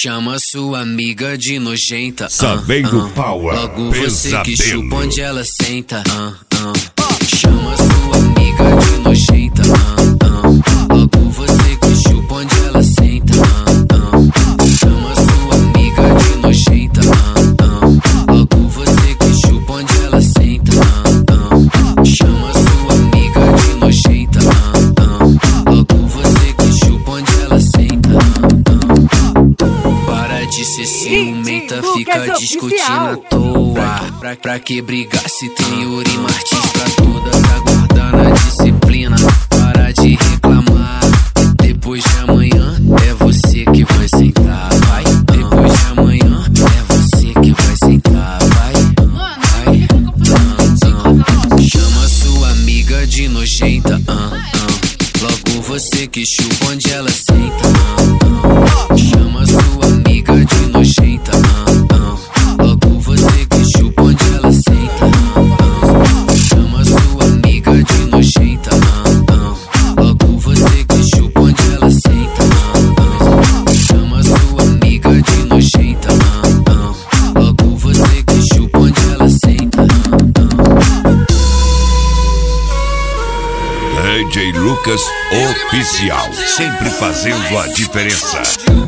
Chama sua amiga de nojenta. Saveiro Power. Logo Pesadelo. você que chupa onde ela senta. Chama sua amiga de nojenta. Logo você que chupa onde ela senta. Chama sua amiga de nojenta. Logo você que chupa onde ela senta. Chama sua amiga de nojenta. Logo você que chupa onde ela senta. Para de ser ciumenta, fica discutindo à toa. Pra que brigar se tem Yuri Martins pra todas aguardando a disciplina? Para de reclamar, depois de amanhã é você que vai sentar, vai. Depois de amanhã é você que vai sentar, vai. Chama sua amiga de nojenta. Logo você que chupa onde ela senta. Chama sua amiga de nojenta. Logo você que chupa onde ela senta. Chama sua amiga de nojenta. Logo você que chupa onde ela senta. Chama sua amiga de nojenta. Logo você que chupa onde ela senta. DJ Lucas Oficial, sempre fazendo a diferença.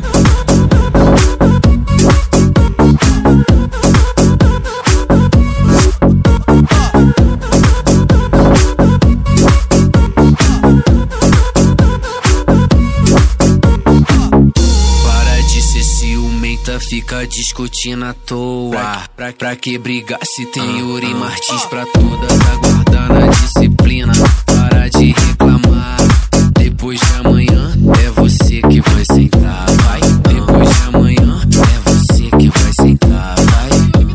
Para de ser ciumenta, fica discutindo à toa. Pra que brigar se tem Yuri Martins pra todas aguardando a disciplina? Para de reclamar, depois de amanhã é você que vai sentar, vai. Depois de amanhã é você que vai sentar, vai.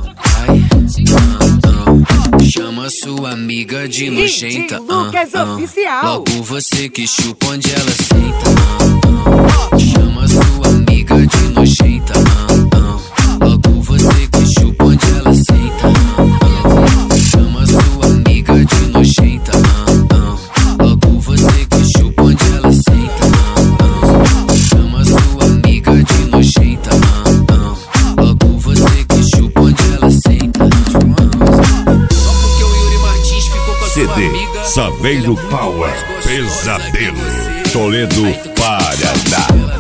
Chama sua amiga de nojenta. Lucas Oficial. Logo você que chupa onde ela senta. Chama sua amiga de nojenta. Logo você que chupa onde ela senta. Chama sua amiga de nojenta. Logo você que chupa onde ela senta. Chama sua amiga de nojenta. Logo você que chupa onde ela senta. Só porque o Yuri Martins ficou com a sua CD amiga. Saveiro Power. Pesadelo. Toledo, Paraná.